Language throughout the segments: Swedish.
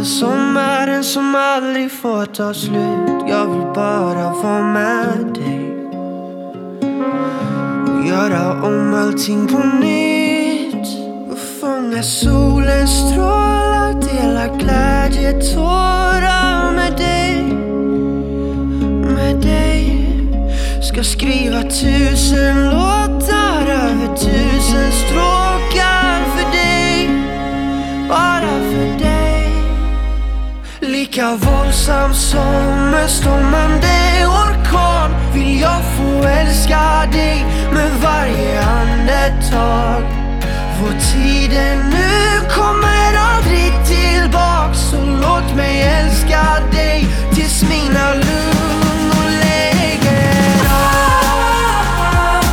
sommaren som aldrig får ta slut. Jag vill bara vara med dig och göra om allting på nytt. Och fånga solens strålar, dela glädje, tårar med dig. Med dig ska skriva 1000 låtar över 1000 stråkar för dig. Bara för dig. Lika våldsam som en stormande orkan vill jag få älska dig med varje andetag. Vår tiden nu kommer aldrig tillbaks, så låt mig älska dig tills mina lungor lägger av.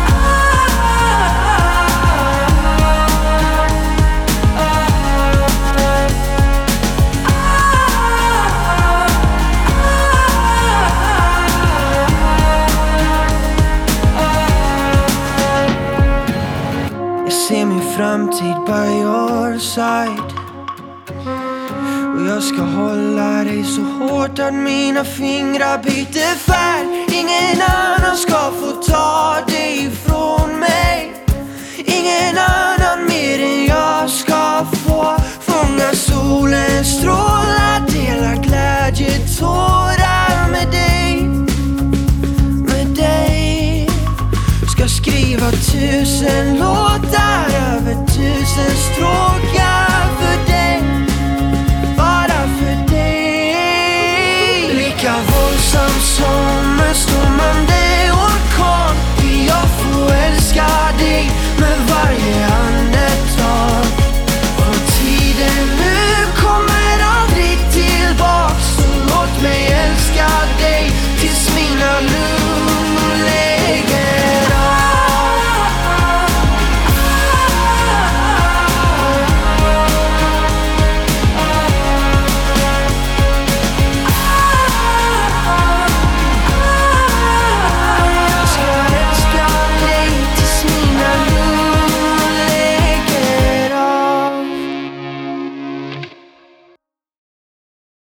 Jag ser min framtid by your side, och jag ska hålla dig så hårt att mina fingrar byter färg. Ingen annan ska få ta dig ifrån mig. Ingen annan mer än jag ska få fånga solens strålar, dela glädje, tårar med dig. Med dig ska skriva 1000 låtar över 1000 stråkar för dig. Bara för dig. Lika våldsam som